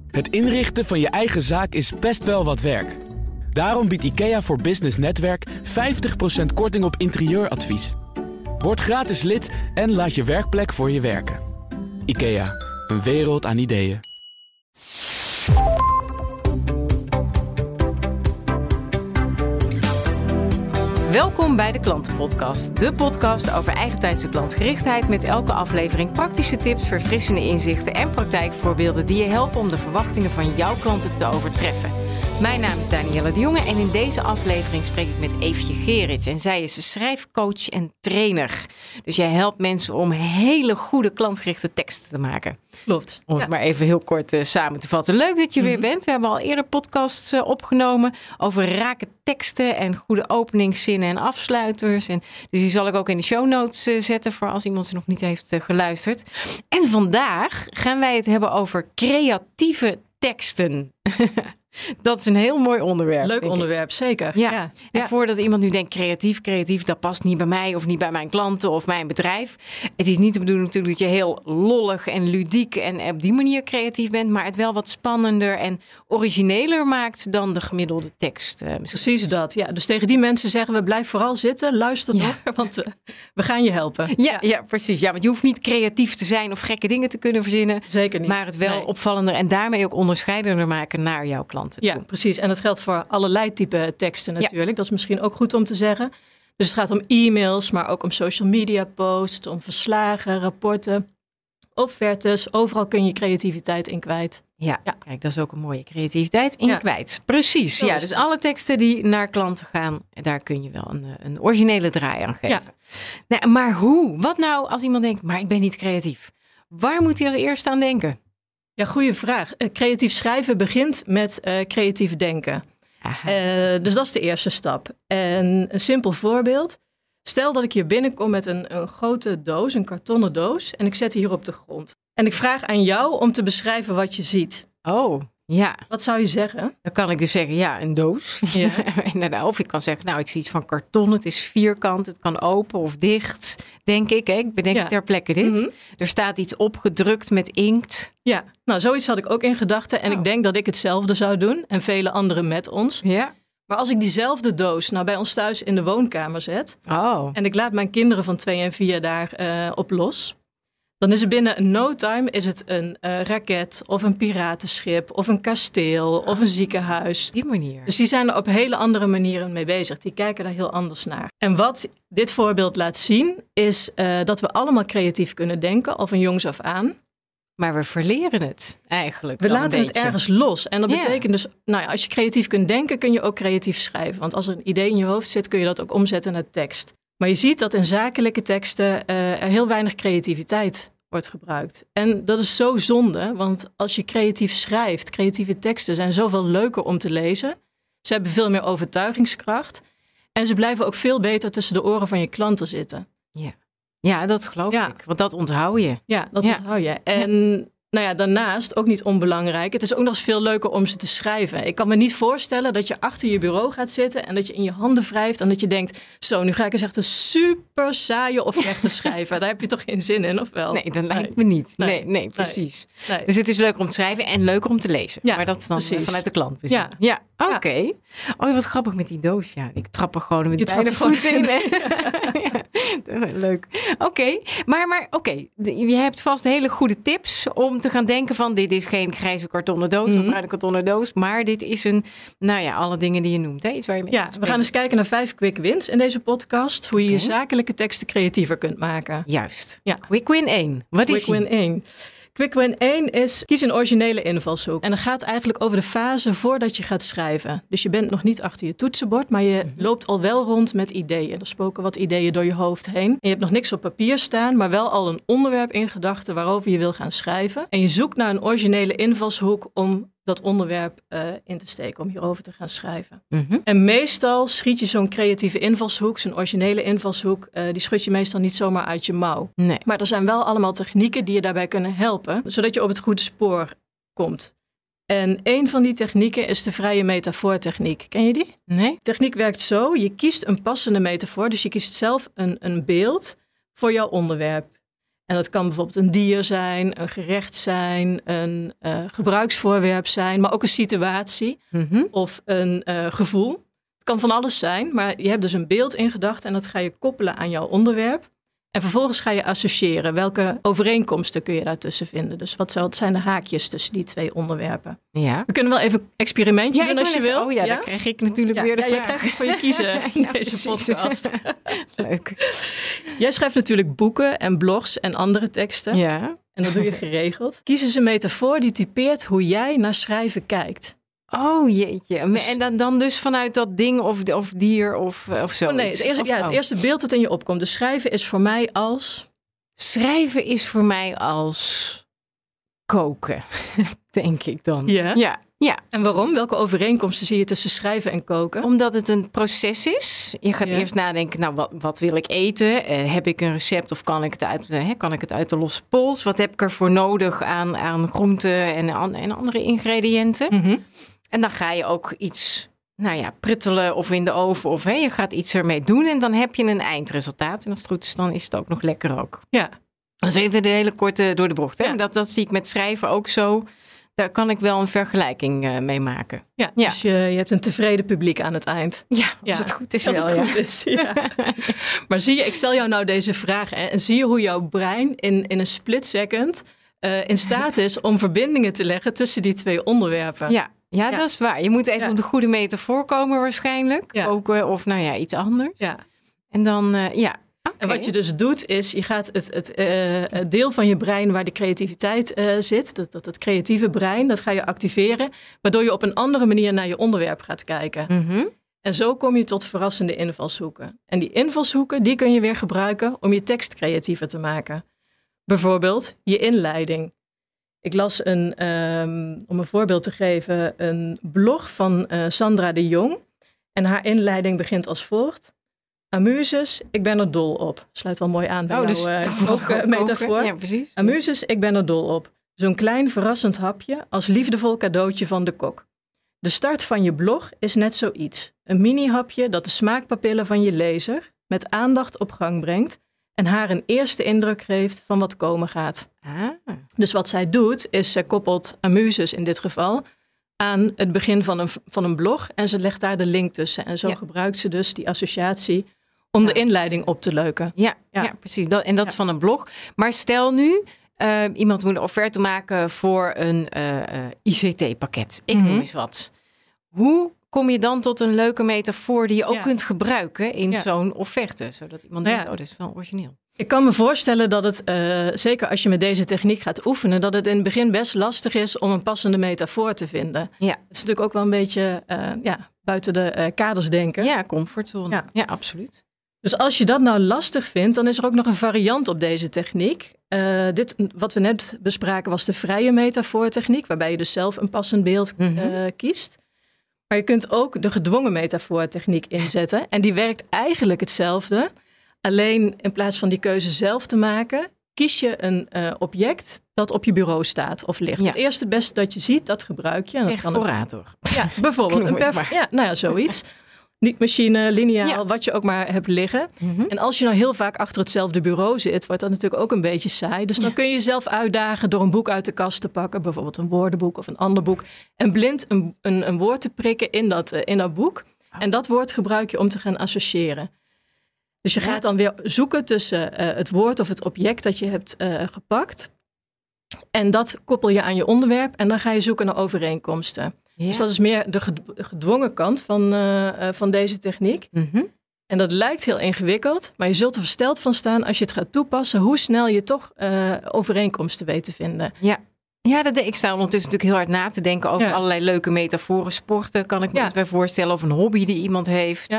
Het inrichten van je eigen zaak is best wel wat werk. Daarom biedt IKEA voor Business Netwerk 50% korting op interieuradvies. Word gratis lid en laat je werkplek voor je werken. IKEA, een wereld aan ideeën. Welkom bij de Klantenpodcast. De podcast over eigentijdse klantgerichtheid met elke aflevering praktische tips, verfrissende inzichten en praktijkvoorbeelden die je helpen om de verwachtingen van jouw klanten te overtreffen. Mijn naam is Danielle de Jonge en in deze aflevering spreek ik met Eefje Gerrits. En zij is schrijfcoach en trainer. Dus jij helpt mensen om hele goede klantgerichte teksten te maken. Klopt. Om het maar even heel kort samen te vatten. Leuk dat je weer bent. We hebben al eerder podcasts opgenomen over rake teksten en goede openingszinnen en afsluiters. Dus die zal ik ook in de show notes zetten voor als iemand ze nog niet heeft geluisterd. En vandaag gaan wij het hebben over creatieve teksten. Dat is een heel mooi onderwerp. Leuk onderwerp, zeker. Ja. En voordat iemand nu denkt creatief, dat past niet bij mij of niet bij mijn klanten of mijn bedrijf. Het is niet de bedoeling natuurlijk dat je heel lollig en ludiek en op die manier creatief bent, maar het wel wat spannender en origineler maakt dan de gemiddelde tekst. Precies dat, ja. Dus tegen die mensen zeggen we blijf vooral zitten, luister nog, want we gaan je helpen. Ja, precies. Ja, want je hoeft niet creatief te zijn of gekke dingen te kunnen verzinnen. Zeker niet. Maar het wel opvallender en daarmee ook onderscheidender maken naar jouw klanten. Ja, precies. En dat geldt voor allerlei type teksten natuurlijk. Ja. Dat is misschien ook goed om te zeggen. Dus het gaat om e-mails, maar ook om social media posts, om verslagen, rapporten, offertes. Overal kun je creativiteit in kwijt. Ja, kijk, dat is ook een mooie creativiteit in kwijt. Precies, ja. Dus alle teksten die naar klanten gaan, daar kun je wel een originele draai aan geven. Ja. Nou, maar hoe? Wat nou als iemand denkt, maar ik ben niet creatief? Waar moet hij als eerste aan denken? Ja, goede vraag. Creatief schrijven begint met creatief denken. Dus dat is de eerste stap. En een simpel voorbeeld. Stel dat ik hier binnenkom met een grote doos, een kartonnen doos. En ik zet die hier op de grond. En ik vraag aan jou om te beschrijven wat je ziet. Oh, ja. Wat zou je zeggen? Dan kan ik dus zeggen, een doos. Ja. Of ik kan zeggen, ik zie iets van karton. Het is vierkant, het kan open of dicht, denk ik. Hè? Ik bedenk ter plekke dit. Mm-hmm. Er staat iets opgedrukt met inkt. Ja, nou zoiets had ik ook in gedachten. En ik denk dat ik hetzelfde zou doen. En vele anderen met ons. Ja. Maar als ik diezelfde doos bij ons thuis in de woonkamer zet. En ik laat mijn kinderen van 2 en 4 daar op los. Dan is er binnen no time een raket of een piratenschip of een kasteel of een ziekenhuis. Die manier. Dus die zijn er op hele andere manieren mee bezig. Die kijken daar heel anders naar. En wat dit voorbeeld laat zien is dat we allemaal creatief kunnen denken, al van jongs af aan. Maar we verleren het eigenlijk. We laten het ergens los. En dat betekent dus, als je creatief kunt denken, kun je ook creatief schrijven. Want als er een idee in je hoofd zit, kun je dat ook omzetten naar tekst. Maar je ziet dat in zakelijke teksten er heel weinig creativiteit wordt gebruikt. En dat is zo zonde, want als je creatief schrijft, creatieve teksten zijn zoveel leuker om te lezen. Ze hebben veel meer overtuigingskracht. En ze blijven ook veel beter tussen de oren van je klanten zitten. Ja, dat geloof ik. Want dat onthoud je. Ja, dat onthoud je. En daarnaast, ook niet onbelangrijk, het is ook nog eens veel leuker om ze te schrijven. Ik kan me niet voorstellen dat je achter je bureau gaat zitten en dat je in je handen wrijft en dat je denkt, zo, nu ga ik eens echt een super saaie offerte schrijven. Daar heb je toch geen zin in, of wel? Nee, dat lijkt me niet. Nee, precies. Nee. Dus het is leuker om te schrijven en leuker om te lezen. Ja, maar dat is dan vanuit de klant. Ja. Oké. Oh, wat grappig met die doos. Ja, ik trap er gewoon met beide voeten in. Leuk. Oké. Maar je hebt vast hele goede tips om te gaan denken van dit is geen grijze kartonnen doos of bruine kartonnen doos, maar dit is alle dingen die je noemt. Hè? Iets waar je mee we gaan eens kijken naar 5 quick wins in deze podcast. Hoe je je zakelijke teksten creatiever kunt maken. Juist. Ja. Quick win 1. Wat is Quick win 1? Quick win 1 is kies een originele invalshoek. En dat gaat eigenlijk over de fase voordat je gaat schrijven. Dus je bent nog niet achter je toetsenbord, maar je loopt al wel rond met ideeën. Er spoken wat ideeën door je hoofd heen. En je hebt nog niks op papier staan, maar wel al een onderwerp in gedachten waarover je wil gaan schrijven. En je zoekt naar een originele invalshoek om dat onderwerp in te steken, om hierover te gaan schrijven. Mm-hmm. En meestal schiet je zo'n creatieve invalshoek, zo'n originele invalshoek, die schud je meestal niet zomaar uit je mouw. Nee. Maar er zijn wel allemaal technieken die je daarbij kunnen helpen, zodat je op het goede spoor komt. En een van die technieken is de vrije metafoortechniek. Ken je die? Nee. De techniek werkt zo, je kiest een passende metafoor, dus je kiest zelf een beeld voor jouw onderwerp. En dat kan bijvoorbeeld een dier zijn, een gerecht zijn, een gebruiksvoorwerp zijn, maar ook een situatie of een gevoel. Het kan van alles zijn, maar je hebt dus een beeld in gedachten en dat ga je koppelen aan jouw onderwerp. En vervolgens ga je associëren. Welke overeenkomsten kun je daartussen vinden? Dus wat zijn de haakjes tussen die 2 onderwerpen? Ja. We kunnen wel even een experimentje doen als je wil. Oh ja, dan krijg ik natuurlijk weer de vraag. Jij krijgt het voor je kiezen in deze podcast. Leuk. Jij schrijft natuurlijk boeken en blogs en andere teksten. Ja. En dat doe je geregeld. Kies eens een metafoor die typeert hoe jij naar schrijven kijkt. Oh jeetje. En dan dus vanuit dat ding of dier of zo. Oh nee, het eerste beeld dat in je opkomt. Dus schrijven is voor mij als... Schrijven is voor mij als koken, denk ik dan. Ja? Ja. En waarom? Welke overeenkomsten zie je tussen schrijven en koken? Omdat het een proces is. Je gaat eerst nadenken, nou, wat wil ik eten? Heb ik een recept of kan ik het uit de losse pols? Wat heb ik ervoor nodig aan groenten en andere ingrediënten? En dan ga je ook iets pruttelen of in de oven of je gaat iets ermee doen en dan heb je een eindresultaat. En als het goed is, dan is het ook nog lekker ook. Ja. Dat is even de hele korte door de bocht. Hè? Ja. Dat zie ik met schrijven ook zo. Daar kan ik wel een vergelijking mee maken. Ja, dus je hebt een tevreden publiek aan het eind. Ja, als het goed is als wel. Het goed is, ja. Maar ik stel jou nou deze vraag en zie je hoe jouw brein in een split second in staat is om verbindingen te leggen tussen die 2 onderwerpen. Ja, dat is waar. Je moet even op de goede metafoor komen waarschijnlijk. Ja. Koken of iets anders. Ja. En dan, Okay. En wat je dus doet is, je gaat het deel van je brein waar de creativiteit zit, dat creatieve brein, dat ga je activeren, waardoor je op een andere manier naar je onderwerp gaat kijken. En zo kom je tot verrassende invalshoeken. En die invalshoeken, die kun je weer gebruiken om je tekst creatiever te maken. Bijvoorbeeld je inleiding. Ik las om een voorbeeld te geven, een blog van Sandra de Jong. En haar inleiding begint als volgt. Amuses, ik ben er dol op. Sluit wel mooi aan bij jouw metafoor. Ja, precies. Amuses, ik ben er dol op. Zo'n klein verrassend hapje als liefdevol cadeautje van de kok. De start van je blog is net zoiets. Een mini-hapje dat de smaakpapillen van je lezer met aandacht op gang brengt en haar een eerste indruk geeft van wat komen gaat. Dus wat zij doet, is zij koppelt Amuses in dit geval aan het begin van een blog en ze legt daar de link tussen. En zo gebruikt ze dus die associatie om de inleiding op te leuken. Ja, precies. Dat is van een blog. Maar stel nu, iemand moet een offerte maken voor een ICT-pakket. Ik noem eens wat. Hoe kom je dan tot een leuke metafoor die je ook kunt gebruiken in zo'n offerte? Zodat iemand denkt, dat is wel origineel. Ik kan me voorstellen dat het, zeker als je met deze techniek gaat oefenen, dat het in het begin best lastig is om een passende metafoor te vinden. Ja. Het is natuurlijk ook wel een beetje buiten de kaders denken. Ja, comfortzone. Ja, absoluut. Dus als je dat nou lastig vindt, dan is er ook nog een variant op deze techniek. Dit, wat we net bespraken, was de vrije metafoortechniek, waarbij je dus zelf een passend beeld kiest. Maar je kunt ook de gedwongen metafoortechniek inzetten. En die werkt eigenlijk hetzelfde. Alleen in plaats van die keuze zelf te maken, kies je een object dat op je bureau staat of ligt. Het eerste beste dat je ziet, dat gebruik je. En dat perforator. Ja, bijvoorbeeld. Zoiets. Niet machine, lineaal, wat je ook maar hebt liggen. En als je nou heel vaak achter hetzelfde bureau zit, wordt dat natuurlijk ook een beetje saai. Dus dan kun je jezelf uitdagen door een boek uit de kast te pakken. Bijvoorbeeld een woordenboek of een ander boek. En blind een woord te prikken in dat boek. En dat woord gebruik je om te gaan associëren. Dus je gaat dan weer zoeken tussen het woord of het object dat je hebt gepakt. En dat koppel je aan je onderwerp. En dan ga je zoeken naar overeenkomsten. Ja. Dus dat is meer de gedwongen kant van deze techniek. En dat lijkt heel ingewikkeld. Maar je zult er versteld van staan als je het gaat toepassen, hoe snel je toch overeenkomsten weet te vinden. Ja, ik sta ondertussen natuurlijk heel hard na te denken over allerlei leuke metaforen. Sporten kan ik me iets bij voorstellen. Of een hobby die iemand heeft.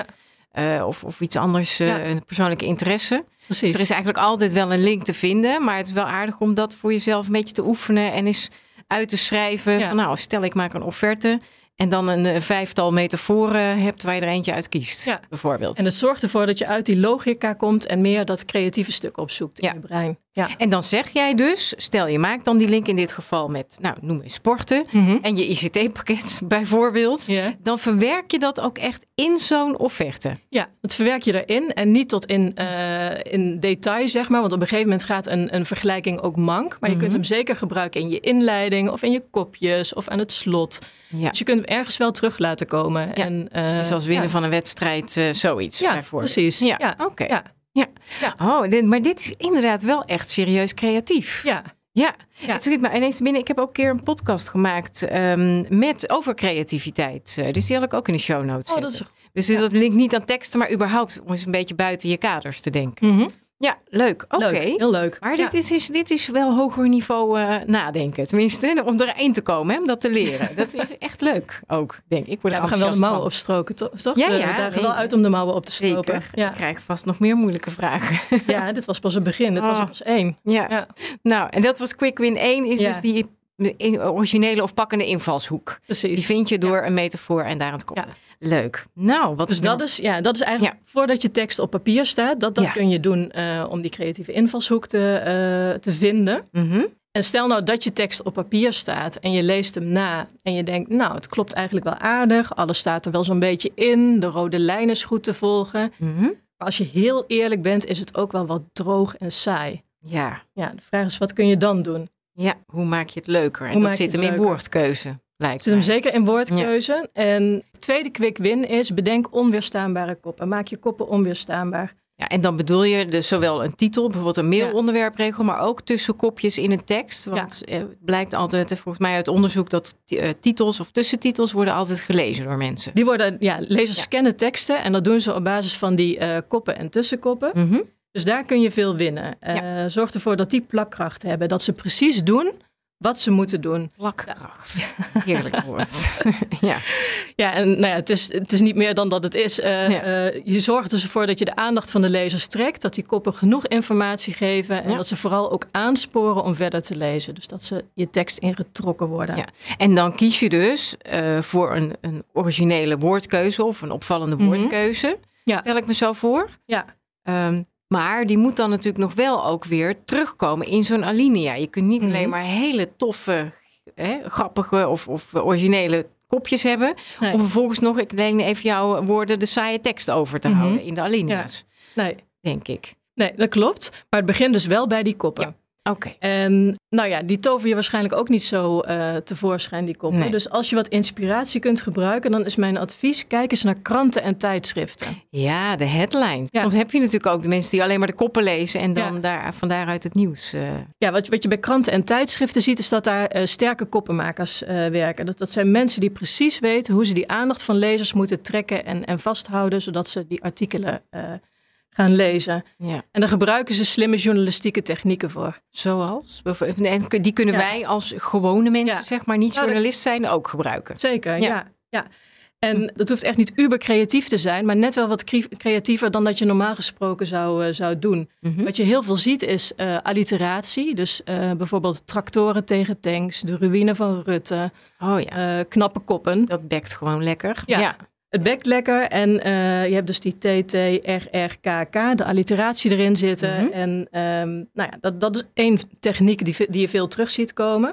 Of iets anders, een persoonlijke interesse. Precies. Dus er is eigenlijk altijd wel een link te vinden. Maar het is wel aardig om dat voor jezelf een beetje te oefenen. En eens uit te schrijven. Van stel ik maak een offerte. En dan een 5-tal metaforen hebt waar je er eentje uit kiest, bijvoorbeeld. En het zorgt ervoor dat je uit die logica komt en meer dat creatieve stuk opzoekt in je brein. Ja. En dan zeg jij dus, stel je maakt dan die link in dit geval met, noem eens sporten en je ICT-pakket bijvoorbeeld. Ja. Dan verwerk je dat ook echt in zo'n offerte. Ja, dat verwerk je erin en niet tot in detail, zeg maar. Want op een gegeven moment gaat een vergelijking ook mank. Maar je kunt hem zeker gebruiken in je inleiding of in je kopjes of aan het slot. Ja. Dus je kunt hem ergens wel terug laten komen. Ja. En, zoals winnen van een wedstrijd, zoiets bijvoorbeeld. Precies. Ja, oké. Ja. Oh, maar dit is inderdaad wel echt serieus creatief. Ja. Het schiet me ineens binnen. Ik heb ook een keer een podcast gemaakt over creativiteit. Dus die had ik ook in de show notes zetten. Dus dat linkt niet aan teksten, maar überhaupt om eens een beetje buiten je kaders te denken. Mm-hmm. Ja, leuk. Oké. Heel leuk. Maar dit is wel hoger niveau nadenken. Tenminste, om erin te komen, om dat te leren. Dat is echt leuk ook, denk ik. We gaan wel de mouwen opstroken, toch? Ja, we dagen wel uit om de mouwen op te stroken. Zeker. Ja. Je krijgt vast nog meer moeilijke vragen. Ja, dit was pas het begin. Dit was er pas 1. Ja. Nou, en dat was Quick Win 1, is dus die originele of pakkende invalshoek. Precies. Die vind je door een metafoor en daar aan het koppelen. Ja. Leuk. Nou, wat dus dat is eigenlijk voordat je tekst op papier staat. Dat kun je doen om die creatieve invalshoek te vinden. Mm-hmm. En stel nou dat je tekst op papier staat en je leest hem na. En je denkt, het klopt eigenlijk wel aardig. Alles staat er wel zo'n beetje in. De rode lijn is goed te volgen. Mm-hmm. Maar als je heel eerlijk bent, is het ook wel wat droog en saai. Ja. De vraag is, wat kun je dan doen? Ja, hoe maak je het leuker? En dat zit hem in woordkeuze. Het zit hem zeker in woordkeuze. Ja. En de tweede quick win is, bedenk onweerstaanbare koppen. Maak je koppen onweerstaanbaar. Ja, en dan bedoel je dus zowel een titel, bijvoorbeeld een mailonderwerpregel, maar ook tussenkopjes in een tekst. Want het blijkt altijd, volgens mij uit onderzoek, dat titels of tussentitels worden altijd gelezen door mensen. Die worden, lezers scannen teksten en dat doen ze op basis van die koppen en tussenkoppen. Mm-hmm. Dus daar kun je veel winnen. Zorg ervoor dat die plakkracht hebben. Dat ze precies doen wat ze moeten doen. Plakkracht. Heerlijk woord. Ja, en het is niet meer dan dat het is. Je zorgt dus ervoor dat je de aandacht van de lezers trekt. Dat die koppen genoeg informatie geven. En dat ze vooral ook aansporen om verder te lezen. Dus dat ze je tekst ingetrokken worden. Ja. En dan kies je dus voor een originele woordkeuze of een opvallende woordkeuze. Ja. Stel ik me zo voor. Ja. Maar die moet dan natuurlijk nog wel ook weer terugkomen in zo'n alinea. Je kunt niet alleen maar hele toffe, grappige of originele kopjes hebben. Nee. Om vervolgens nog, ik denk even jouw woorden, de saaie tekst over te houden in de alinea's. Ja. Nee. Denk ik. Nee, dat klopt. Maar het begint dus wel bij die koppen. Ja. Oké. En die tover je waarschijnlijk ook niet zo tevoorschijn, die koppen. Nee. Dus als je wat inspiratie kunt gebruiken, dan is mijn advies, kijk eens naar kranten en tijdschriften. Ja, de headline. Ja. Soms heb je natuurlijk ook de mensen die alleen maar de koppen lezen en dan van daaruit het nieuws. Ja, wat je bij kranten en tijdschriften ziet, is dat daar sterke koppenmakers werken. Dat zijn mensen die precies weten hoe ze die aandacht van lezers moeten trekken en vasthouden, zodat ze die artikelen gaan lezen. Ja. En daar gebruiken ze slimme journalistieke technieken voor. Zoals? En die kunnen wij als gewone mensen, zeg maar, niet journalist zijn, ook gebruiken. Zeker, ja. En dat hoeft echt niet uber creatief te zijn, maar net wel wat creatiever dan dat je normaal gesproken zou doen. Mm-hmm. Wat je heel veel ziet is alliteratie. Dus bijvoorbeeld tractoren tegen tanks, de ruïne van Rutte, knappe koppen. Dat bekt gewoon lekker. Ja. Het bekt lekker en je hebt dus die TTRRKK, de alliteratie erin zitten. Mm-hmm. En dat is één techniek die je veel terug ziet komen.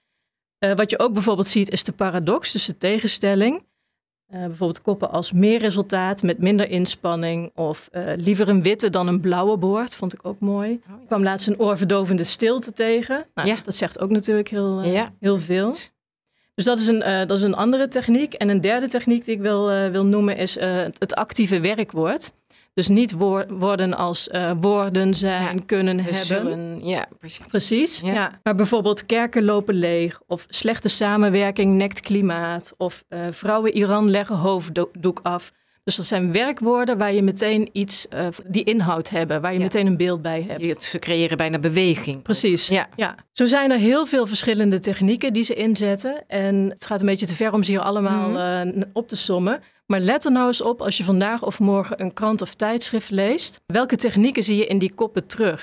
Wat je ook bijvoorbeeld ziet is de paradox, dus de tegenstelling. Bijvoorbeeld koppen als meer resultaat met minder inspanning of liever een witte dan een blauwe boord, vond ik ook mooi. Ik kwam laatst een oorverdovende stilte tegen. Dat zegt ook natuurlijk heel veel. Dus dat is een andere techniek. En een derde techniek die ik wil noemen is het actieve werkwoord. Dus niet woorden als woorden zijn, kunnen hebben. Zullen, precies. Ja. Maar bijvoorbeeld kerken lopen leeg. Of slechte samenwerking nekt klimaat. Of vrouwen Iran leggen hoofddoek af. Dus dat zijn werkwoorden waar je meteen iets die inhoud hebben. Waar je meteen een beeld bij hebt. Ze creëren bijna beweging. Precies, ja. Zo zijn er heel veel verschillende technieken die ze inzetten. En het gaat een beetje te ver om ze hier allemaal op te sommen. Maar let er nou eens op als je vandaag of morgen een krant of tijdschrift leest. Welke technieken zie je in die koppen terug?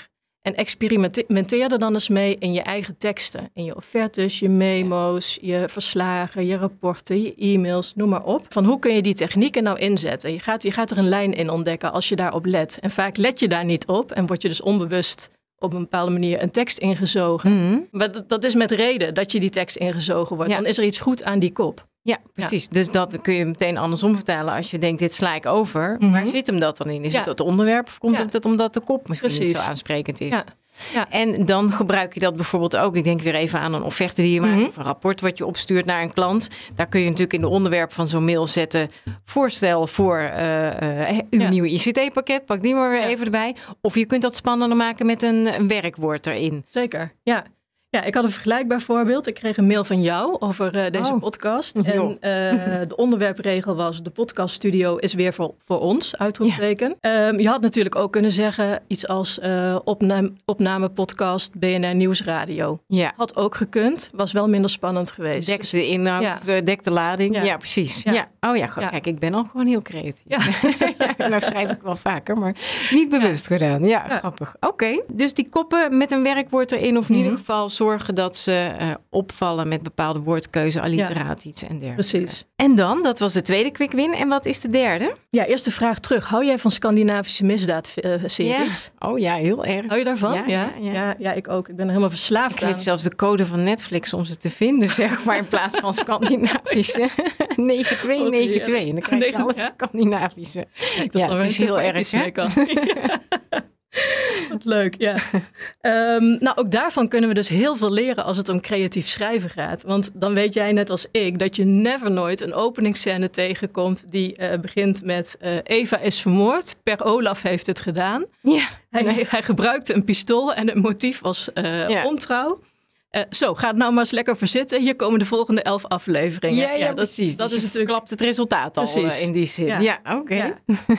En experimenteer er dan eens mee in je eigen teksten. In je offertes, je memo's, je verslagen, je rapporten, je e-mails, noem maar op. Van hoe kun je die technieken nou inzetten? Je gaat er een lijn in ontdekken als je daarop let. En vaak let je daar niet op en word je dus onbewust op een bepaalde manier een tekst ingezogen. Mm-hmm. Maar dat is met reden dat je die tekst ingezogen wordt. Ja. Dan is er iets goed aan die kop. Ja, precies. Ja. Dus dat kun je meteen andersom vertalen als je denkt, dit sla ik over. Mm-hmm. Waar zit hem dat dan in? Is het onderwerp of komt het omdat de kop misschien niet zo aansprekend is? Ja. Ja. En dan gebruik je dat bijvoorbeeld ook. Ik denk weer even aan een offerte die je maakt of een rapport wat je opstuurt naar een klant. Daar kun je natuurlijk in de onderwerp van zo'n mail zetten. Voorstel voor uw nieuwe ICT-pakket. Pak die maar weer even erbij. Of je kunt dat spannender maken met een werkwoord erin. Zeker, ja. Ja, ik had een vergelijkbaar voorbeeld. Ik kreeg een mail van jou over deze podcast. En de onderwerpregel was: de podcaststudio is weer voor ons, uitroepteken. Ja. Je had natuurlijk ook kunnen zeggen iets als opnamepodcast BNR Nieuwsradio. Ja. Had ook gekund, was wel minder spannend geweest. Dekt de inhoud, dekt de lading. Ja, precies. Ja. Ja. Oh ja, kijk, ik ben al gewoon heel creatief. Ja. Nou schrijf ik wel vaker, maar niet bewust gedaan. Ja, grappig. Oké, dus die koppen met een werkwoord erin of in ieder geval zorgen dat ze opvallen met bepaalde woordkeuze, alliteraties en dergelijke. Precies. En dan, dat was de tweede quick win. En wat is de derde? Ja, eerst de vraag terug. Hou jij van Scandinavische misdaadseries? Ja. Oh ja, heel erg. Hou je daarvan? Ja, ik ook. Ik ben er helemaal verslaafd aan. Ik weet zelfs de code van Netflix om ze te vinden, zeg maar, in plaats van Scandinavische. 9292. En dan krijg je alles Scandinavische. Ja, dat is heel erg, hè? Wat leuk, ja. Nou, ook daarvan kunnen we dus heel veel leren als het om creatief schrijven gaat. Want dan weet jij net als ik dat je never nooit een openingsscène tegenkomt die begint met Eva is vermoord. Per Olaf heeft het gedaan. Ja. Hij gebruikte een pistool en het motief was ontrouw. Zo, ga het nou maar eens lekker verzitten. Hier komen de volgende 11 afleveringen. Ja, precies. Dat is natuurlijk klapt het resultaat al in die zin. Ja, oké. Ja.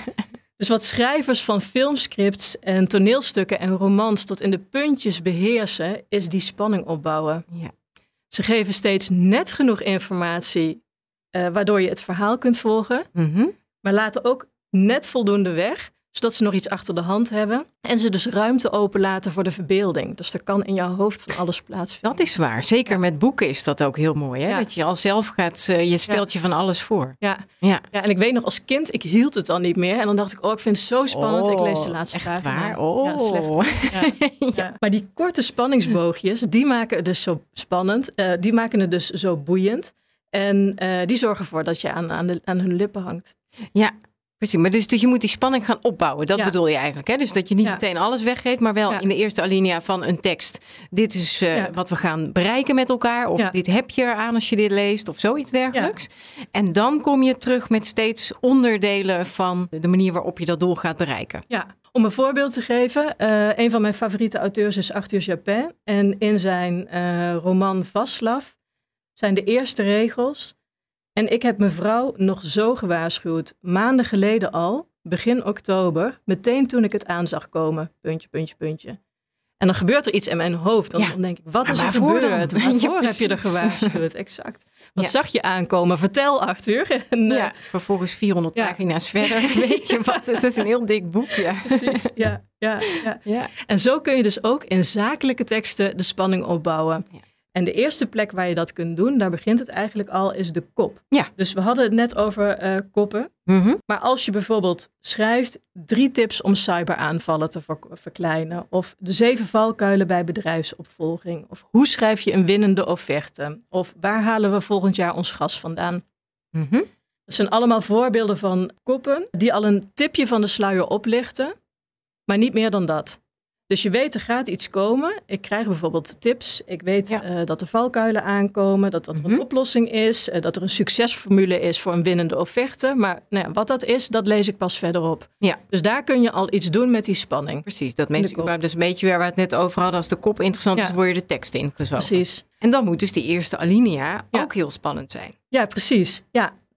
Dus wat schrijvers van filmscripts en toneelstukken en romans tot in de puntjes beheersen, is die spanning opbouwen. Ja. Ze geven steeds net genoeg informatie, waardoor je het verhaal kunt volgen. Mm-hmm. Maar laten ook net voldoende weg, zodat ze nog iets achter de hand hebben. En ze dus ruimte openlaten voor de verbeelding. Dus er kan in jouw hoofd van alles plaatsvinden. Dat is waar. Zeker met boeken is dat ook heel mooi. Hè? Ja. Dat je al zelf gaat, je stelt je van alles voor. Ja, en ik weet nog als kind, ik hield het dan niet meer. En dan dacht ik, ik vind het zo spannend. Ik lees de laatste pagina. Echt waar? Ja, slecht. Ja. Maar die korte spanningsboogjes, die maken het dus zo spannend. Die maken het dus zo boeiend. En die zorgen ervoor dat je aan hun lippen hangt. Ja. Precies, maar dus je moet die spanning gaan opbouwen. Dat bedoel je eigenlijk. Hè? Dus dat je niet meteen alles weggeeft, maar wel in de eerste alinea van een tekst. Dit is wat we gaan bereiken met elkaar. Of dit heb je eraan als je dit leest of zoiets dergelijks. Ja. En dan kom je terug met steeds onderdelen van de manier waarop je dat doel gaat bereiken. Ja, om een voorbeeld te geven. Een van mijn favoriete auteurs is Arthur Japin. En in zijn roman Vaslav zijn de eerste regels: en ik heb mevrouw nog zo gewaarschuwd, maanden geleden al, begin oktober, meteen toen ik het aan zag komen, puntje, puntje, puntje. En dan gebeurt er iets in mijn hoofd. Dan denk ik, wat is er gebeurd? Waarvoor heb je er gewaarschuwd? Exact. Wat zag je aankomen? Vertel, Arthur. En, vervolgens 400 pagina's verder. Weet je wat? Het is een heel dik boek. Ja. Precies, ja. En zo kun je dus ook in zakelijke teksten de spanning opbouwen. Ja. En de eerste plek waar je dat kunt doen, daar begint het eigenlijk al, is de kop. Ja. Dus we hadden het net over koppen. Mm-hmm. Maar als je bijvoorbeeld schrijft 3 tips om cyberaanvallen te verkleinen. Of de 7 valkuilen bij bedrijfsopvolging. Of hoe schrijf je een winnende offerte? Of waar halen we volgend jaar ons gas vandaan? Mm-hmm. Dat zijn allemaal voorbeelden van koppen die al een tipje van de sluier oplichten. Maar niet meer dan dat. Dus je weet, er gaat iets komen. Ik krijg bijvoorbeeld tips. Ik weet dat er valkuilen aankomen, dat er een oplossing is, dat er een succesformule is voor een winnende offerte. Maar wat dat is, dat lees ik pas verderop. Ja. Dus daar kun je al iets doen met die spanning. Precies, dat dus een beetje waar we het net over hadden. Als de kop interessant is, word je de tekst ingezogen. Precies. En dan moet dus die eerste alinea ook heel spannend zijn. Ja, precies. Ja.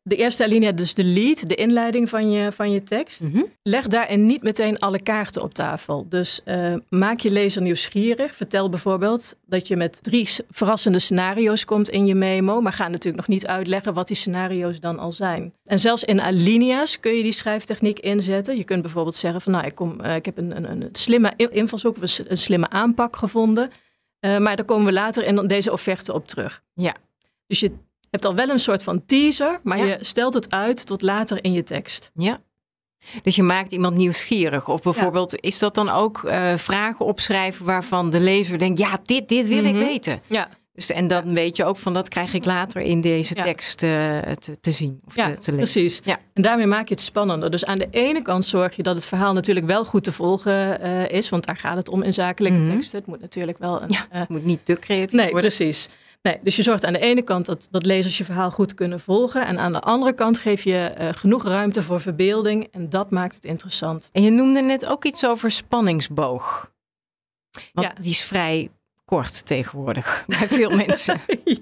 de eerste alinea, dus de lead, de inleiding van je tekst. Mhm. Leg daarin niet meteen alle kaarten op tafel. Dus maak je lezer nieuwsgierig. Vertel bijvoorbeeld dat je met 3 verrassende scenario's komt in je memo. Maar ga natuurlijk nog niet uitleggen wat die scenario's dan al zijn. En zelfs in alinea's kun je die schrijftechniek inzetten. Je kunt bijvoorbeeld zeggen van ik heb een slimme invalshoek, een slimme aanpak gevonden. Maar daar komen we later in deze offerte op terug. Ja. Dus je hebt al wel een soort van teaser, maar je stelt het uit tot later in je tekst. Ja. Dus je maakt iemand nieuwsgierig. Of bijvoorbeeld, is dat dan ook vragen opschrijven waarvan de lezer denkt, ja, dit wil ik weten. Ja. Dus, en dan weet je ook van, dat krijg ik later in deze tekst te zien of te lezen. Precies. Ja. En daarmee maak je het spannender. Dus aan de ene kant zorg je dat het verhaal natuurlijk wel goed te volgen is, want daar gaat het om in zakelijke teksten. Het moet natuurlijk wel het moet niet te creatief worden. Precies. Nee, dus je zorgt aan de ene kant dat lezers je verhaal goed kunnen volgen. En aan de andere kant geef je genoeg ruimte voor verbeelding. En dat maakt het interessant. En je noemde net ook iets over spanningsboog. Want die is vrij kort tegenwoordig bij veel mensen.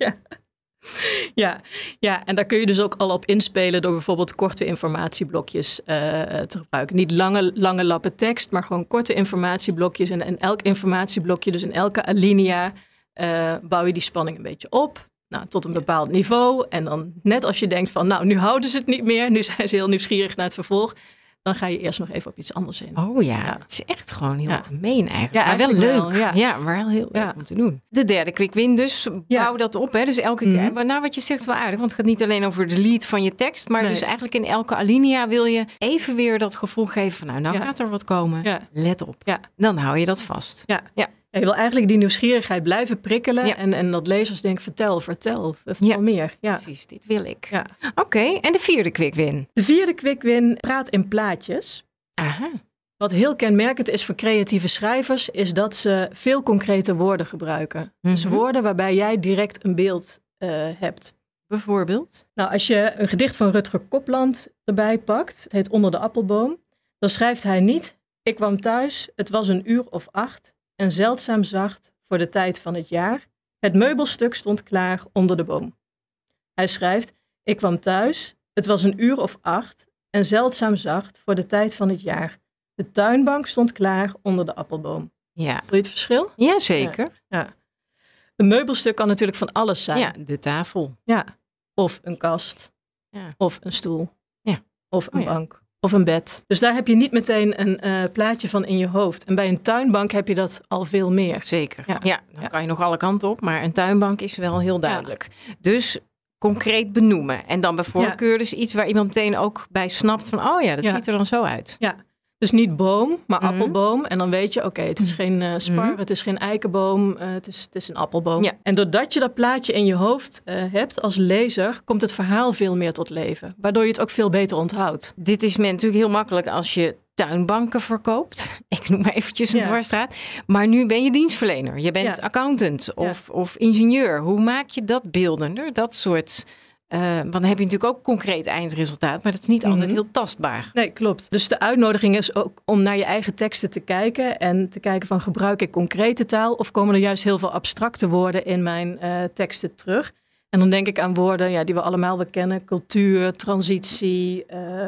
Ja, en daar kun je dus ook al op inspelen door bijvoorbeeld korte informatieblokjes te gebruiken. Niet lange lappen tekst, maar gewoon korte informatieblokjes. En elk informatieblokje, dus in elke alinea, bouw je die spanning een beetje op. Nou, tot een bepaald niveau. En dan net als je denkt van, nu houden ze het niet meer. Nu zijn ze heel nieuwsgierig naar het vervolg. Dan ga je eerst nog even op iets anders in. Oh ja, het is echt gewoon heel gemeen eigenlijk. Ja, maar wel leuk. Wel, ja, maar wel heel leuk om te doen. De derde quick win dus. Bouw dat op. Hè? Dus elke keer. Nou, wat je zegt wel aardig. Want het gaat niet alleen over de lead van je tekst. Maar dus eigenlijk in elke alinea wil je even weer dat gevoel geven van nou gaat er wat komen. Ja. Let op. Ja. Dan hou je dat vast. Ja. Je wil eigenlijk die nieuwsgierigheid blijven prikkelen. En dat lezers denken, vertel meer. Ja. Precies, dit wil ik. Ja. Oké, en de vierde quick win? De vierde quick win praat in plaatjes. Aha. Wat heel kenmerkend is voor creatieve schrijvers, is dat ze veel concrete woorden gebruiken. Dus woorden waarbij jij direct een beeld hebt. Bijvoorbeeld? Nou, als je een gedicht van Rutger Kopland erbij pakt, het heet Onder de appelboom, dan schrijft hij niet, ik kwam thuis, het was 1:08... en zeldzaam zacht voor de tijd van het jaar. Het meubelstuk stond klaar onder de boom. Hij schrijft, ik kwam thuis, het was 1:08... en zeldzaam zacht voor de tijd van het jaar. De tuinbank stond klaar onder de appelboom. Ja. Voel je het verschil? Ja, zeker. Ja. Een meubelstuk kan natuurlijk van alles zijn. Ja, de tafel. Ja. Of een kast. Ja. Of een stoel. Ja. Of een bank. Of een bed. Dus daar heb je niet meteen een plaatje van in je hoofd. En bij een tuinbank heb je dat al veel meer. Zeker. Ja, dan kan je nog alle kanten op. Maar een tuinbank is wel heel duidelijk. Ja. Dus concreet benoemen. En dan bij voorkeur dus iets waar iemand meteen ook bij snapt van, oh ja, dat ziet er dan zo uit. Ja. Dus niet boom, maar appelboom. En dan weet je, oké, het is geen spar, het is geen eikenboom, het is een appelboom. Ja. En doordat je dat plaatje in je hoofd hebt als lezer, komt het verhaal veel meer tot leven. Waardoor je het ook veel beter onthoudt. Dit is natuurlijk heel makkelijk als je tuinbanken verkoopt. Ik noem maar eventjes een dwarsstraat. Maar nu ben je dienstverlener. Je bent accountant of ingenieur. Hoe maak je dat beeldender? Dat soort... want dan heb je natuurlijk ook concreet eindresultaat, maar dat is niet altijd heel tastbaar. Nee, klopt. Dus de uitnodiging is ook om naar je eigen teksten te kijken en te kijken van, gebruik ik concrete taal of komen er juist heel veel abstracte woorden in mijn teksten terug? En dan denk ik aan woorden die we allemaal wel kennen. Cultuur, transitie,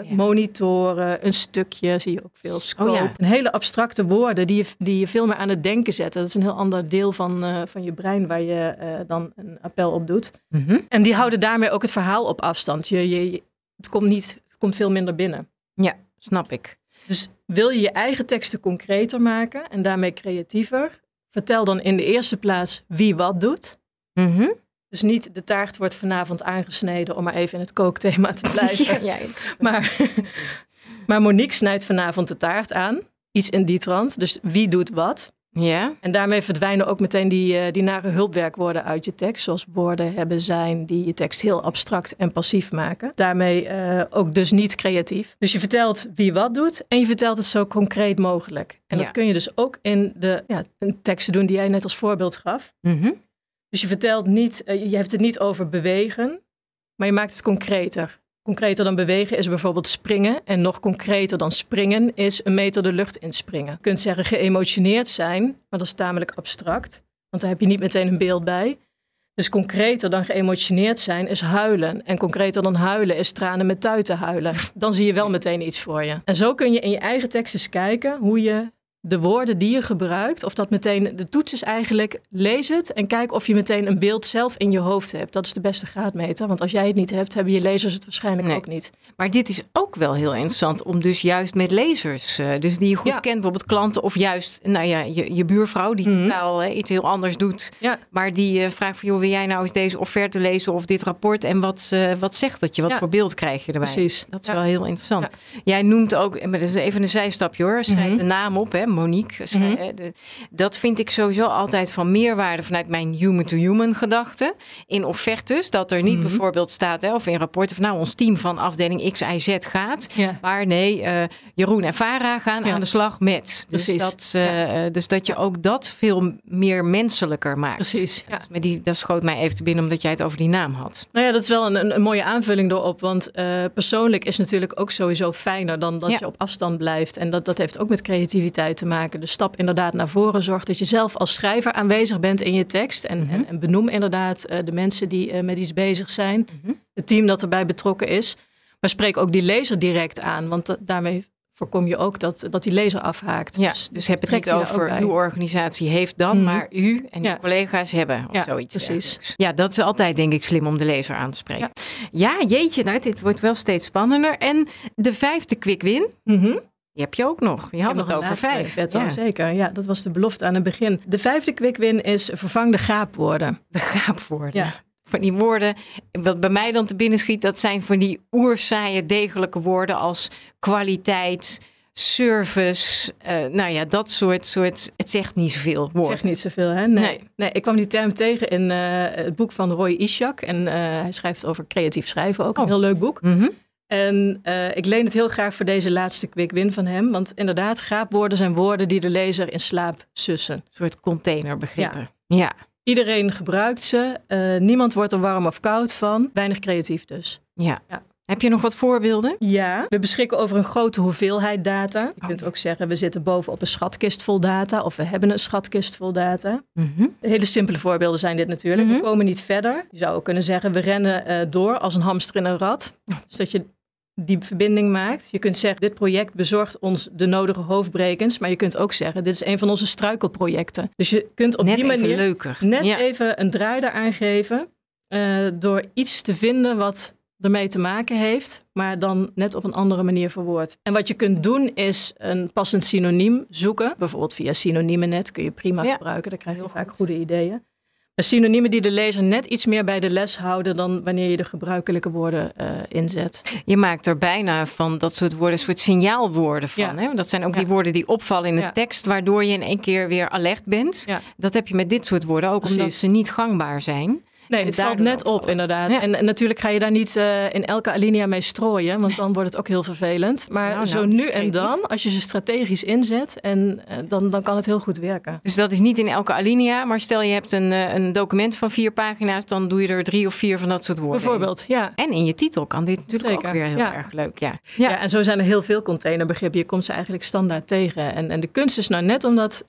monitoren, een stukje, zie je ook veel. Scope. Oh ja. Een hele abstracte woorden die je veel meer aan het denken zetten. Dat is een heel ander deel van je brein waar je dan een appel op doet. En die houden daarmee ook het verhaal op afstand. Het komt veel minder binnen. Ja, snap ik. Dus wil je je eigen teksten concreter maken en daarmee creatiever, vertel dan in de eerste plaats wie wat doet. Dus niet de taart wordt vanavond aangesneden om maar even in het kookthema te blijven. Maar Monique snijdt vanavond de taart aan. Iets in die trant. Dus wie doet wat? Ja. En daarmee verdwijnen ook meteen die nare hulpwerkwoorden uit je tekst. Zoals woorden, hebben, zijn, die je tekst heel abstract en passief maken. Daarmee ook dus niet creatief. Dus je vertelt wie wat doet en je vertelt het zo concreet mogelijk. En dat kun je dus ook in de teksten doen die jij net als voorbeeld gaf. Dus je vertelt niet, je hebt het niet over bewegen, maar je maakt het concreter. Concreter dan bewegen is bijvoorbeeld springen. En nog concreter dan springen is 1 meter de lucht inspringen. Je kunt zeggen geëmotioneerd zijn, maar dat is tamelijk abstract. Want daar heb je niet meteen een beeld bij. Dus concreter dan geëmotioneerd zijn is huilen. En concreter dan huilen is tranen met tuiten huilen. Dan zie je wel meteen iets voor je. En zo kun je in je eigen tekst eens kijken hoe je de woorden die je gebruikt, of dat meteen, de toets is eigenlijk, lees het en kijk of je meteen een beeld zelf in je hoofd hebt. Dat is de beste graadmeter, want als jij het niet hebt, hebben je lezers het waarschijnlijk ook niet. Maar dit is ook wel heel interessant om dus juist met lezers, dus die je goed kent, bijvoorbeeld klanten of juist je buurvrouw die totaal iets heel anders doet. Ja. Maar die vraagt van, joh, wil jij nou eens deze offerte lezen of dit rapport en wat zegt dat je? Wat voor beeld krijg je erbij? Precies. Dat is wel heel interessant. Ja. Jij noemt ook, maar dat is even een zijstapje hoor, schrijf de naam op, hè. Monique. Dat vind ik sowieso altijd van meerwaarde vanuit mijn human-to-human gedachte. In offertes, dat er niet bijvoorbeeld staat, of in rapporten van ons team van afdeling X, Y, Z gaat. Ja. Maar nee, Jeroen en Farah gaan aan de slag met. Dus dat je ook dat veel meer menselijker maakt. Precies. Ja. Dus dat schoot mij even te binnen omdat jij het over die naam had. Nou ja, dat is wel een mooie aanvulling erop. Want persoonlijk is natuurlijk ook sowieso fijner dan dat je op afstand blijft. En dat heeft ook met creativiteit te maken. De stap inderdaad naar voren zorgt dat je zelf als schrijver aanwezig bent in je tekst. En benoem inderdaad de mensen die met iets bezig zijn. Het team dat erbij betrokken is. Maar spreek ook die lezer direct aan. Want daarmee voorkom je ook dat die lezer afhaakt. Ja, dus heb het niet over uw organisatie heeft dan, maar u en uw collega's hebben of zoiets. Precies. Ja, dat is altijd denk ik slim om de lezer aan te spreken. Ja jeetje, dit wordt wel steeds spannender. En de 5e quick win... Die heb je ook nog. Je had het over 5. Zeker, ja, dat was de belofte aan het begin. De 5e quick win is vervang de gaapwoorden. De gaapwoorden. Ja. Van die woorden, wat bij mij dan te binnen schiet, dat zijn van die oersaaie degelijke woorden als kwaliteit, service, dat soort. Het zegt niet zoveel woorden. Het zegt niet zoveel, hè? Nee, ik kwam die term tegen in het boek van Roy Ishak. En hij schrijft over creatief schrijven ook. Een heel leuk boek. En ik leen het heel graag voor deze laatste quick win van hem. Want inderdaad, gaapwoorden zijn woorden die de lezer in slaap sussen. Een soort containerbegrippen. Ja. Iedereen gebruikt ze. Niemand wordt er warm of koud van. Weinig creatief dus. Ja. Heb je nog wat voorbeelden? Ja, we beschikken over een grote hoeveelheid data. Je kunt ook zeggen, we zitten bovenop een schatkist vol data. Of we hebben een schatkist vol data. Hele simpele voorbeelden zijn dit natuurlijk. We komen niet verder. Je zou ook kunnen zeggen, we rennen door als een hamster in een rad. Dus dat je die verbinding maakt. Je kunt zeggen, dit project bezorgt ons de nodige hoofdbrekens. Maar je kunt ook zeggen, dit is een van onze struikelprojecten. Dus je kunt op die manier even een draai eraan geven. Door iets te vinden wat ermee te maken heeft, maar dan net op een andere manier verwoord. En wat je kunt doen is een passend synoniem zoeken. Bijvoorbeeld via Synoniemennet kun je prima gebruiken. Daar krijg je vaak goede ideeën. Synoniemen die de lezer net iets meer bij de les houden dan wanneer je de gebruikelijke woorden inzet. Je maakt er bijna van dat soort woorden een soort signaalwoorden van. Hè? Dat zijn ook die woorden die opvallen in de tekst, waardoor je in één keer weer alert bent. Ja. Dat heb je met dit soort woorden ook, omdat ze niet gangbaar zijn. Nee, het valt net op inderdaad. Ja. En natuurlijk ga je daar niet in elke alinea mee strooien, want dan wordt het ook heel vervelend. Maar zo nu en dan, als je ze strategisch inzet, dan kan het heel goed werken. Dus dat is niet in elke alinea, maar stel je hebt een document van 4 pagina's, dan doe je er 3 of 4 van dat soort woorden. Bijvoorbeeld, ja. En in je titel kan dit natuurlijk ook weer heel erg leuk. Ja, en zo zijn er heel veel containerbegrippen. Je komt ze eigenlijk standaard tegen. En de kunst is nou net om dat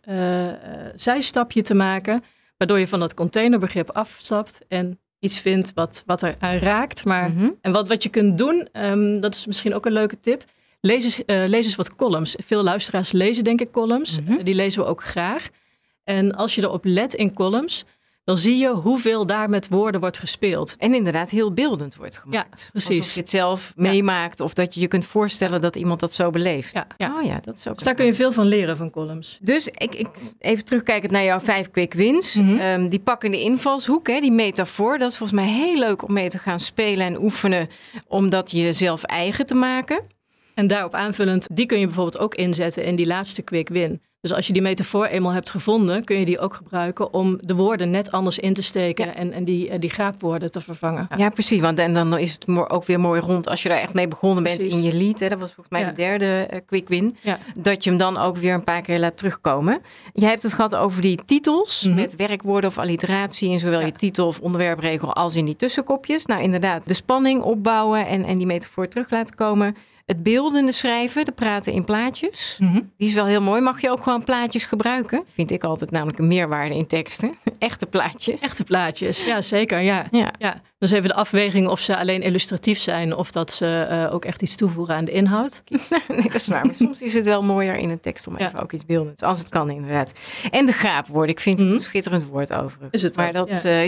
zijstapje te maken, waardoor je van dat containerbegrip afstapt en iets vindt wat er aan raakt. Maar, en wat je kunt doen, dat is misschien ook een leuke tip. Lees eens wat columns. Veel luisteraars lezen denk ik columns. Die lezen we ook graag. En als je erop let in columns, dan zie je hoeveel daar met woorden wordt gespeeld. En inderdaad heel beeldend wordt gemaakt. Ja, precies. Alsof je het zelf meemaakt of dat je je kunt voorstellen dat iemand dat zo beleeft. Ja. Oh ja, dat is ook. Dus daar kun je veel van leren van columns. Dus ik even terugkijkend naar jouw 5 quick wins. Die pakkende invalshoek, die metafoor. Dat is volgens mij heel leuk om mee te gaan spelen en oefenen om dat jezelf eigen te maken. En daarop aanvullend, die kun je bijvoorbeeld ook inzetten in die laatste quick win. Dus als je die metafoor eenmaal hebt gevonden, kun je die ook gebruiken om de woorden net anders in te steken en die gaapwoorden te vervangen. Ja, precies. Want en dan is het ook weer mooi rond als je daar echt mee begonnen bent in je lied. Hè? Dat was volgens mij de 3e quick win. Ja. Dat je hem dan ook weer een paar keer laat terugkomen. Je hebt het gehad over die titels met werkwoorden of alliteratie in zowel je titel of onderwerpregel als in die tussenkopjes. Nou inderdaad, de spanning opbouwen en die metafoor terug laten komen. Het beeldende schrijven, de praten in plaatjes. Die is wel heel mooi. Mag je ook gewoon plaatjes gebruiken? Vind ik altijd namelijk een meerwaarde in teksten. Echte plaatjes. Echte plaatjes, ja zeker. Ja. Dus even de afweging of ze alleen illustratief zijn of dat ze ook echt iets toevoegen aan de inhoud. Nee, dat is waar. Maar soms is het wel mooier in een tekst om even ook iets beeldends. Als het kan inderdaad. En de gaapwoorden. Ik vind het een schitterend woord overigens. Is het maar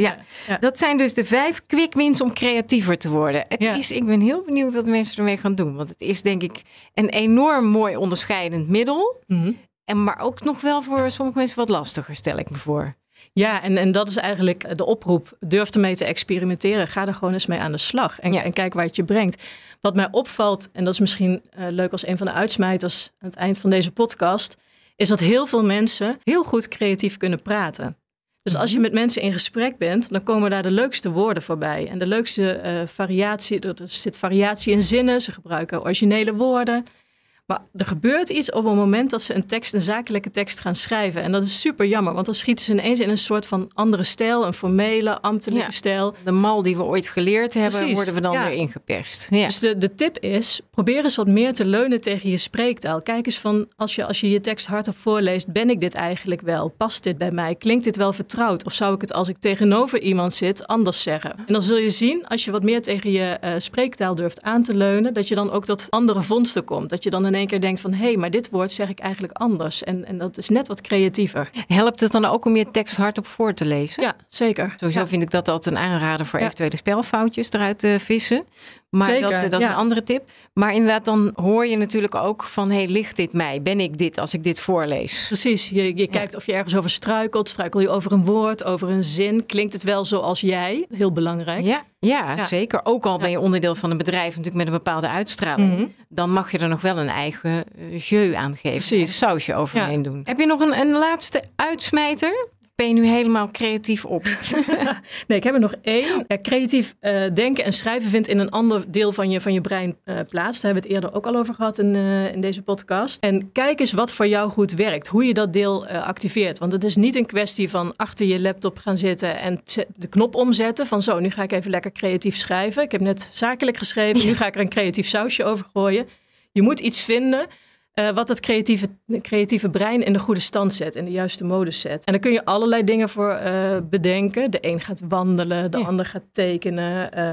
dat zijn dus de 5 quick wins om creatiever te worden. Ik ben heel benieuwd wat mensen ermee gaan doen. Want het is denk ik een enorm mooi onderscheidend middel. Maar ook nog wel voor sommige mensen wat lastiger, stel ik me voor. Ja, en dat is eigenlijk de oproep. Durf ermee te experimenteren. Ga er gewoon eens mee aan de slag. En kijk waar het je brengt. Wat mij opvalt, en dat is misschien leuk als een van de uitsmijters aan het eind van deze podcast, is dat heel veel mensen heel goed creatief kunnen praten. Dus als je met mensen in gesprek bent, dan komen daar de leukste woorden voorbij. En de leukste variatie, er zit variatie in zinnen. Ze gebruiken originele woorden. Maar er gebeurt iets op het moment dat ze een zakelijke tekst gaan schrijven. En dat is super jammer, want dan schieten ze ineens in een soort van andere stijl. Een formele, ambtelijke stijl. De mal die we ooit geleerd hebben, worden we dan weer ingeperst. Ja. Dus de tip is, probeer eens wat meer te leunen tegen je spreektaal. Kijk eens van, als je tekst hardop voorleest, ben ik dit eigenlijk wel? Past dit bij mij? Klinkt dit wel vertrouwd? Of zou ik het, als ik tegenover iemand zit, anders zeggen? En dan zul je zien, als je wat meer tegen je spreektaal durft aan te leunen, dat je dan ook tot andere vondsten komt. Dat je dan in één keer denkt van, hé, maar dit woord zeg ik eigenlijk anders. En dat is net wat creatiever. Helpt het dan ook om je tekst hardop voor te lezen? Ja, zeker. Sowieso vind ik dat altijd een aanrader voor eventuele spelfoutjes eruit te vissen. Maar dat is een andere tip. Maar inderdaad, dan hoor je natuurlijk ook van, hé, ligt dit mij? Ben ik dit als ik dit voorlees? Precies. Je kijkt of je ergens over struikelt. Struikel je over een woord, over een zin? Klinkt het wel zoals jij? Heel belangrijk. Ja, zeker. Ook al ben je onderdeel van een bedrijf natuurlijk met een bepaalde uitstraling. Dan mag je er nog wel een eigen jeu aan geven. Precies. Een sausje overheen doen. Heb je nog een laatste uitsmijter? Ben je nu helemaal creatief op? Nee, ik heb er nog 1. Creatief denken en schrijven vindt in een ander deel van je brein plaats. Daar hebben we het eerder ook al over gehad in deze podcast. En kijk eens wat voor jou goed werkt. Hoe je dat deel activeert. Want het is niet een kwestie van achter je laptop gaan zitten en de knop omzetten. Van zo, nu ga ik even lekker creatief schrijven. Ik heb net zakelijk geschreven. Nu ga ik er een creatief sausje over gooien. Je moet iets vinden wat het creatieve brein in de goede stand zet, in de juiste modus zet. En daar kun je allerlei dingen voor bedenken. De een gaat wandelen, de ander gaat tekenen.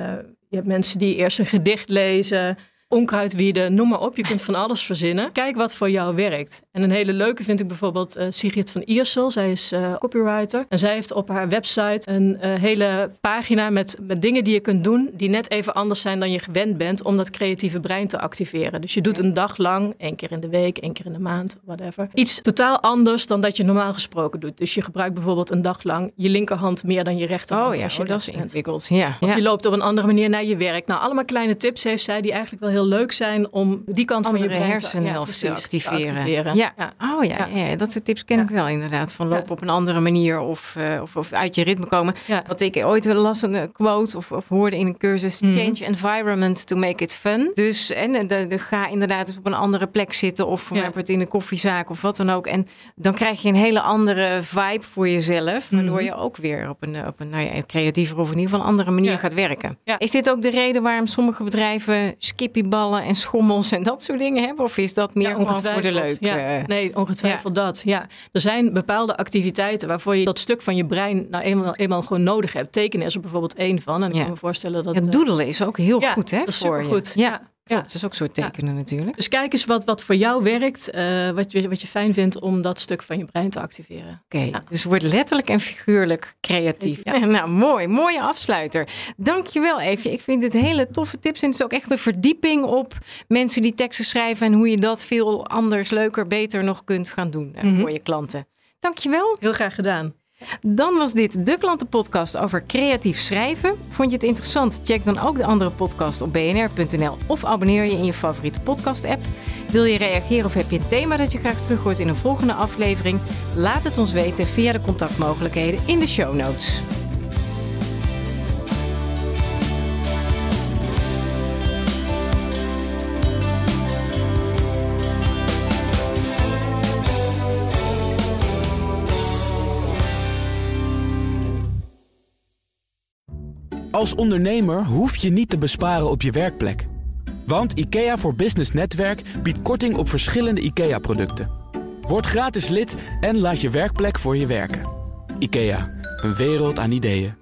Je hebt mensen die eerst een gedicht lezen, onkruid wieden, noem maar op. Je kunt van alles verzinnen. Kijk wat voor jou werkt. En een hele leuke vind ik bijvoorbeeld Sigrid van Iersel. Zij is copywriter. En zij heeft op haar website een hele pagina met dingen die je kunt doen die net even anders zijn dan je gewend bent om dat creatieve brein te activeren. Dus je doet een dag lang, 1 keer in de week, 1 keer in de maand, whatever. Iets totaal anders dan dat je normaal gesproken doet. Dus je gebruikt bijvoorbeeld een dag lang je linkerhand meer dan je rechterhand. Dat is ingewikkeld. Ja. Of je loopt op een andere manier naar je werk. Nou, allemaal kleine tips heeft zij die eigenlijk wel heel leuk zijn om die kant andere van je brein hersenhelft te activeren. Ja, dat soort tips ken ik wel inderdaad. Van lopen op een andere manier of uit je ritme komen. Ja. Wat ik ooit wel las, een quote of hoorde in een cursus. Change environment to make it fun. Dus ga inderdaad eens op een andere plek zitten of in een koffiezaak of wat dan ook. En dan krijg je een hele andere vibe voor jezelf. Waardoor je ook weer op een creatiever of in ieder geval een andere manier gaat werken. Ja. Is dit ook de reden waarom sommige bedrijven skippyballen en schommels en dat soort dingen hebben? Of is dat meer gewoon voor de leuk? Ja. Nee, ongetwijfeld dat. Ja. Er zijn bepaalde activiteiten waarvoor je dat stuk van je brein eenmaal gewoon nodig hebt. Tekenen is er bijvoorbeeld 1 van. En ik kan me voorstellen dat... Het doodelen is ook heel goed, hè? Dat is supergoed. Ja. Klopt, het is ook een soort tekenen natuurlijk. Dus kijk eens wat voor jou werkt, wat je fijn vindt om dat stuk van je brein te activeren. Oké, dus word letterlijk en figuurlijk creatief. Ja. Nou, mooie afsluiter. Dankjewel Eefje. Ik vind dit hele toffe tips en het is ook echt een verdieping op mensen die teksten schrijven en hoe je dat veel anders, leuker, beter nog kunt gaan doen voor je klanten. Dankjewel. Heel graag gedaan. Dan was dit de Klantenpodcast over creatief schrijven. Vond je het interessant? Check dan ook de andere podcast op bnr.nl of abonneer je in je favoriete podcast-app. Wil je reageren of heb je een thema dat je graag terug hoort in een volgende aflevering? Laat het ons weten via de contactmogelijkheden in de show notes. Als ondernemer hoef je niet te besparen op je werkplek. Want IKEA voor Business Netwerk biedt korting op verschillende IKEA-producten. Word gratis lid en laat je werkplek voor je werken. IKEA, een wereld aan ideeën.